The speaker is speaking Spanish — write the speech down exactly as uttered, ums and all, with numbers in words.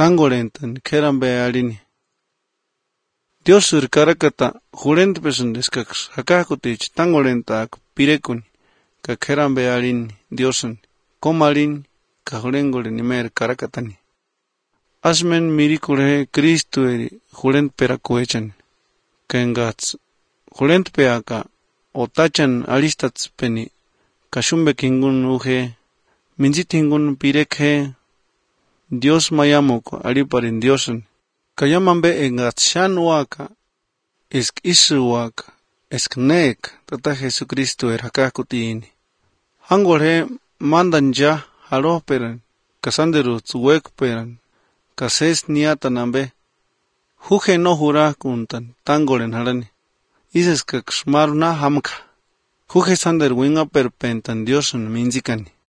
tangolentan kerambe alini. Dios karakata jurente pesun deskaks hakakutich tangolenta pirekun ka kerambe alini Diosun komalin ka jurengole nimer karakatani. Asmen mirikure Cristo eri jurent perakuechan kengats jurent peaka otachan alistats peni kashumbe kingun uje minzitingun pirekhe Dios mayamoko aliparin Diosun kayamambe engats shan waka esk isu waka esk nek tata Jesucristo er hakakutini hangolhe mandan ya haroperan kasanderu tsuwek peran kases niatanambe juje no jura kuntan tangolen harani ises kakshmaruna hamka juje sander winga perpentan Diosun minzikani